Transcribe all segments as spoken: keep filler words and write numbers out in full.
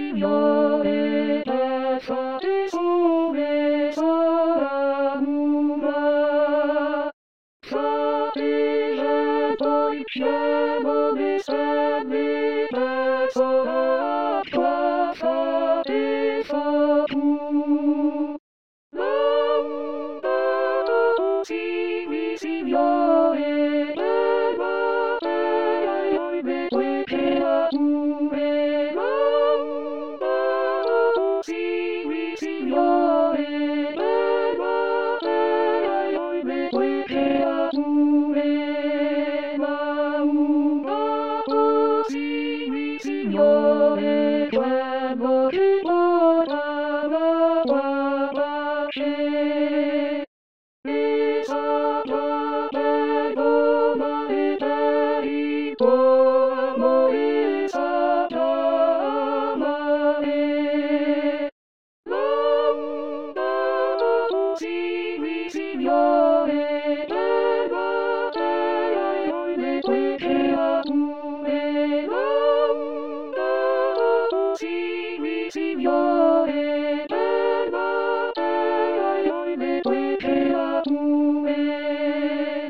Signore, passate sole solamura. Fate già poi chiamo le stelle, passo l'acqua, fate so tu. Laudato sivi, Signore, per battere noi le tue creature. Laudato sivi, Signore, per battere noi le tue creature. Laudato sivi, Signore, quello che porta la tua pace. Esatto, perdona e per il tuo amore esatto amare. Laudato sivi, Signore, per battere noi le tue creature. Laudato sivi, Signore, per battere noi le tue creature.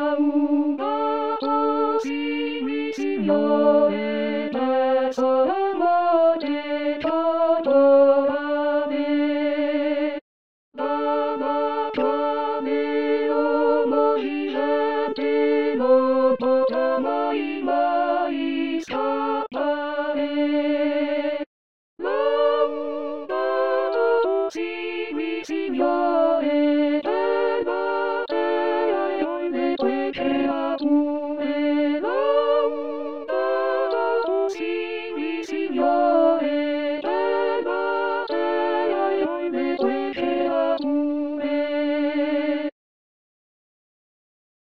Laudato sivi, Signore, per